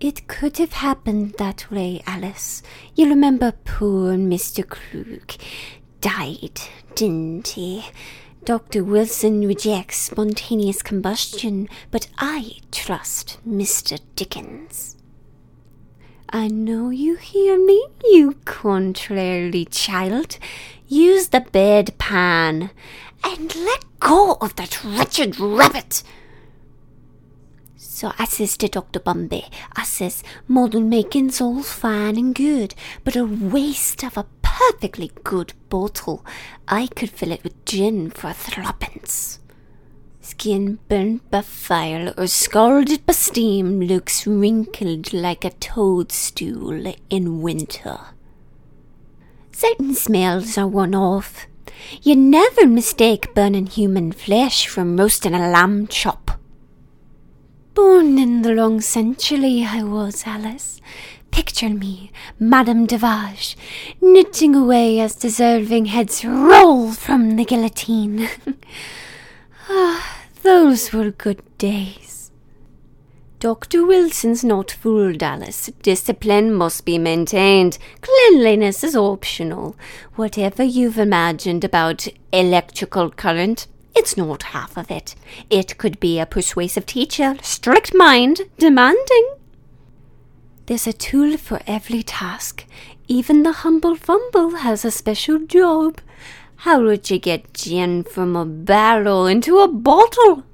It could have happened that way, Alice. You remember poor Mr. Krug died, didn't he? Dr. Wilson rejects spontaneous combustion, but I trust Mr. Dickens. I know you hear me, you contrary child. Use the bedpan, and let go of that wretched rabbit. So I says to Dr. Bombay, I says, model making's all fine and good, but a waste of a perfectly good bottle. I could fill it with gin for 3 pence. Skin burnt by fire or scalded by steam looks wrinkled like a toadstool in winter. Certain smells are one-off. You never mistake burning human flesh from roasting a lamb chop. Born in the wrong century I was, Alice. Picture me, Madame Devage, knitting away as deserving heads roll from the guillotine. Those were good days. Dr. Wilson's not fooled, Alice. Discipline must be maintained. Cleanliness is optional. Whatever you've imagined about electrical current, it's not half of it. It could be a persuasive teacher, strict mind, demanding. There's a tool for every task. Even the humble fumble has a special job. How would you get gin from a barrel into a bottle?